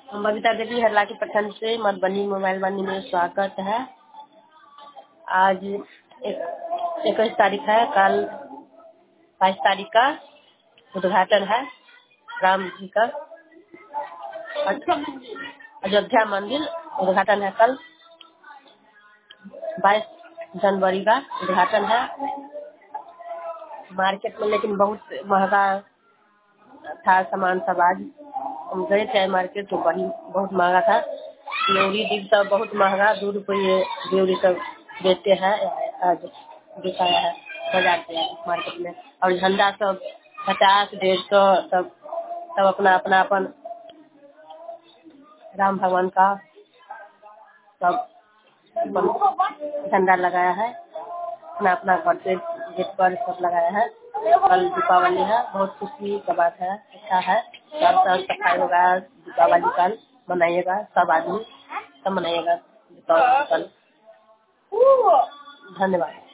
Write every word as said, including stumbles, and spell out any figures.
हम बबीता देवी हरला के प्रखंड से मधुबनी मोबाइल वाणी में स्वागत है। आज इक्कीस तारीख है, कल बाईस तारीख का उद्घाटन है राम जी का अयोध्या मंदिर उद्घाटन है। कल बाईस जनवरी का उद्घाटन है। मार्केट में लेकिन बहुत महंगा था सामान सब। आज हम गए थे मार्केट तो वही बहुत महंगा था। ड्योरी दी सब बहुत महंगा, दो रुपये ड्योरी सब देते हैं। आज दिखाया है बाजार से मार्केट में। और झंडा सब पचास डेढ़ सौ सब सब अपना अपना अपन राम भगवान का सब अपन झंडा लगाया है। अपना अपना घर पे गेट पर सब लगाया है। कल दीपावली है, बहुत खुशी का बात है। अच्छा है, सब साफ सफाई होगा। दीपावली कल मनाइएगा, सब आदमी सब मनाइएगा दीपावली कल। धन्यवाद।